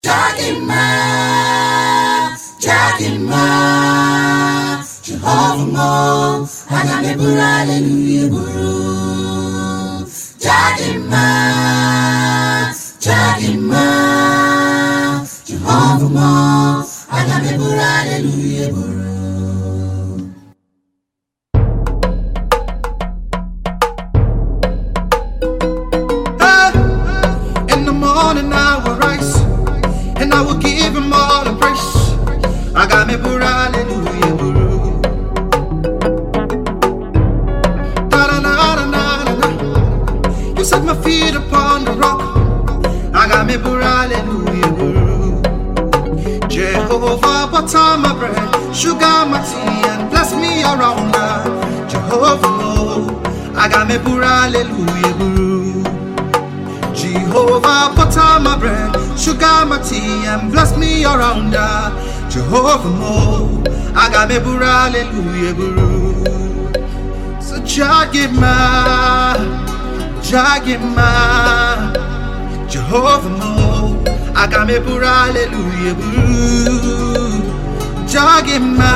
Jagima, Jagima, Jehovah Mo, Hagamebura, Hallelujah, Guru. Jagima, Jagima, Jehovah Mo, Hagamebura, Hallelujah, Guru. In the morning I will rise, and I will give him all the praise. I got me pura, hallelujah, guru. Da da da da da da. You set my feet upon the rock. I got me pura, hallelujah, guru. Jehovah, butter my bread, sugar my tea, and bless me around her. Jehovah, oh, I got me pura, hallelujah, guru. Jehovah, butter my bread, sugar my tea, and bless me around her. Jehovah Mo, I got me pura, hallelujah, guru. So Jagima, Jagima, Jehovah Mo, I got me pura, hallelujah, guru. Jagima,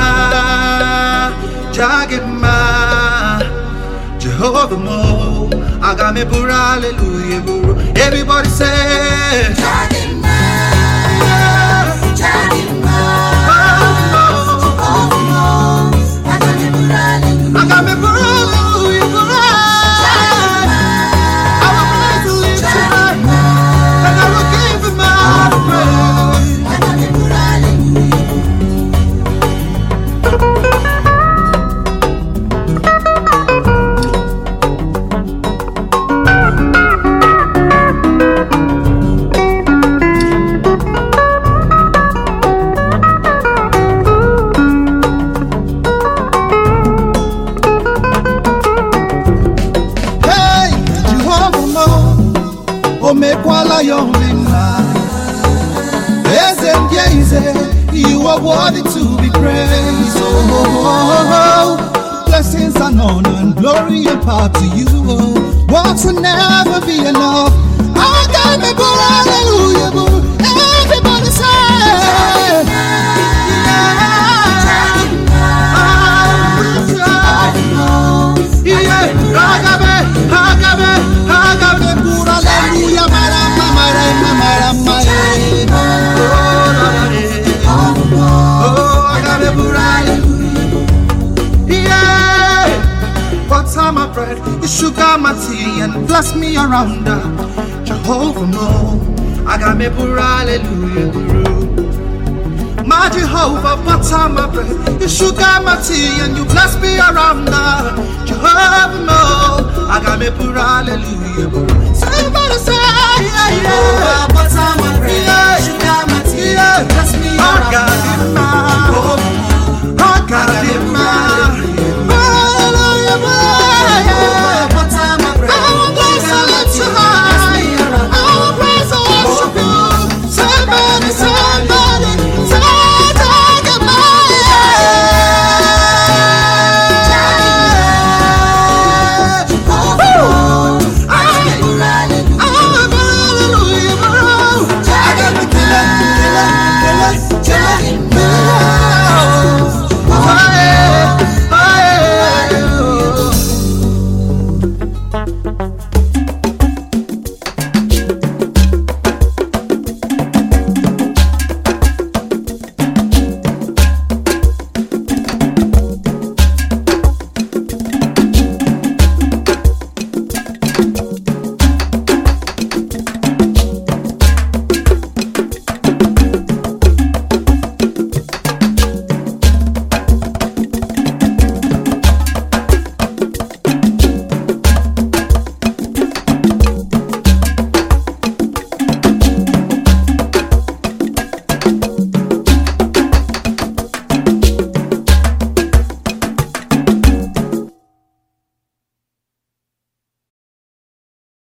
Jagima, Jehovah Mo, I got me pura, hallelujah, guru. Everybody say Jagima, Jagima, I got me pura, hallelujah, guru. I will praise the Lord tonight, and I will give him all the praise. I got me pura, you are worthy to be praised. Oh, blessings and honor and glory and power to you. What will never be enough. I got me pura, hallelujah, boo. Everybody say my bread, you sugar my tea, and bless me around her. Jehovah Mo, I got me pura, hallelujah, guru. My Jehovah, butter my bread, you sugar my tea, and you bless me around her. Jehovah Mo, I got me pura, hallelujah, guru. Somebody say, yeah, yeah. Jehovah, butter